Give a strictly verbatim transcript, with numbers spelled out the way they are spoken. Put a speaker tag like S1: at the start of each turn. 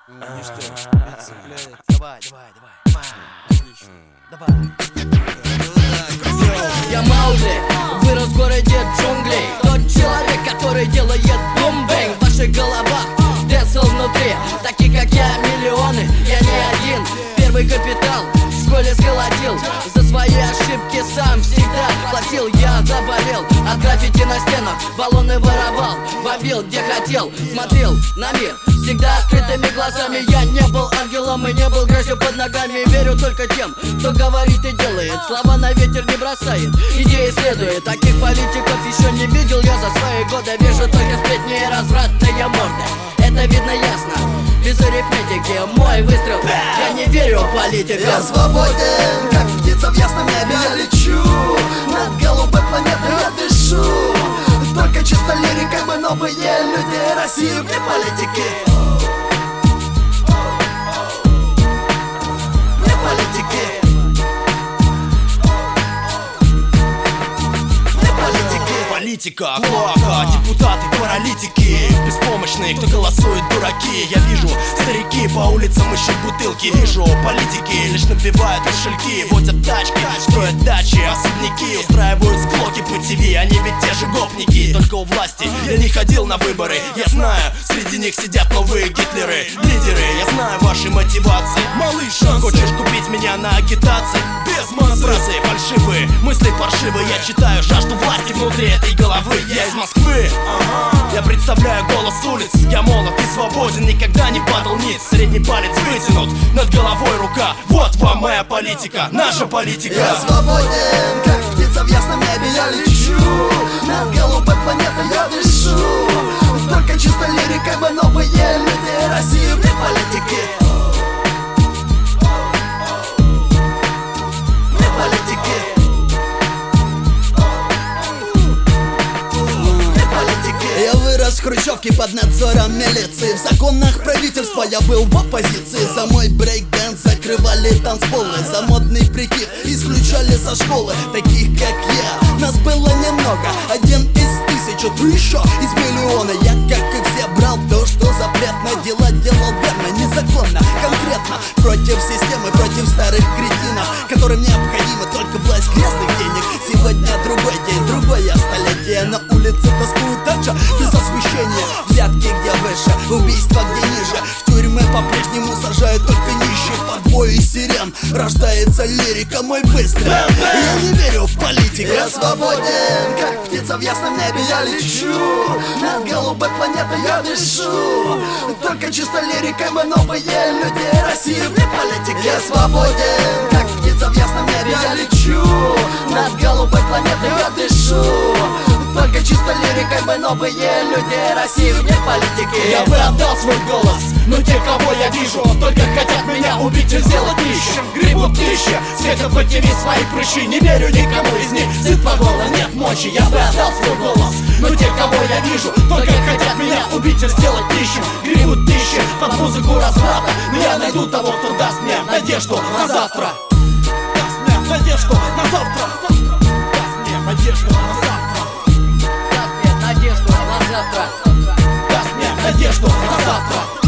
S1: Ништяк, это цепляет. Давай, давай, давай. Давай.
S2: Я Маугли, вырос в городе джунглей. Тот человек, который делает бум-бэнг в ваших головах. Дэнсел внутри, таких как я миллионы. Я не один, первый капитал в школе сколотил. За свои ошибки сам всегда платил. Я заболел от граффити на стенах. Баллоны воровал, бомбил где хотел. Смотрел на мир всегда открытыми глазами. Я не был ангелом и не был грязью под ногами. Верю только тем, кто говорит и делает. Слова на ветер не бросает, идеи следует. Таких политиков еще не видел я за свои годы. Вижу только сплетни и развратные морды. Это видно ясно, без арифметики. Мой выстрел, я не верю в политику.
S3: Я свободен, как птица в ясном небе. Я лечу над голубой планетой, я дышу. Только чисто лирикой мы новые люди России вне политики. Вне политики. Вне политики.
S1: Политика, клоака, депутаты, паралитики, беспомощные, кто голосует, дураки. Я вижу, старики по улицам ищут бутылки. Вижу, политики лишь набивают кошельки. Водят тачки, строят дачи, особняки, устраивают склоки по ТВ. Они ведь те же гопники, только у власти. Я не ходил на выборы, я знаю, среди них сидят новые Гитлеры. Лидеры, я знаю ваши мотивации. Малыш, хочешь купить меня на агитации? Без фразы фальшивые, мысли паршивые. Я читаю жажду власти внутри этой головы. Я из Москвы, я представляю голос улиц. Я молод и свободен, никогда не падал ниц. Средний палец вытянут, над головой рука. Вот вам моя политика, наша политика.
S3: Я свободен, как птица в ясном небе. Я лечу над голубой планетой, я дышу. Только чисто лирикой мы новые люди России вне политики. Вне политики. Я вырос в хрущевке под надзором милиции. В законах правительства я был в оппозиции. За мой брейк-дэнс закрывали танцполы. За модный прикид исключали со школы. Таких как я, нас было немного. Один из тысячи, ты еще из миллиона. Я, как и все, брал то, что запретно. Дела делал верно, незаконно, конкретно. Против системы, против старых кретинов, которым необходима только власть грязных денег. Сегодня другой день, другое столетие. На улице тоскуют дача без освещения. Взятки где выше, убийства где ниже. В тюрьмы по-прежнему сажают только нищих. Под бой и сирен рождается лирика, мой выстрел. Я не верю в политику. Я свободен, как птица в ясном небе. Я лечу над голубой планетой, я дышу. Только чисто лирикой мы новые люди России вне политики. Я свободен, как птица в ясном небе. Я лечу над голубой планетой, я дышу. Только чисто лирикой мы новые люди России вне политики.
S1: Я бы отдал свой голос, но те, кого я вижу, только хотят меня убить и сделать нищим. Гребут тысячи, светят по ТВ свои прыщи. Не верю никому из них, сыт по горло, нет мочи. Я бы отдал свой голос, но те, кого я вижу, только хотят меня убить и сделать нищим. Гребут тысячи под музыку разврата, но я найду того, кто даст мне надежду на завтра. Даст мне надежду на завтра. Даст мне надежду на завтра.
S2: Даст мне надежду на завтра.
S1: Даст мне надежду на завтра.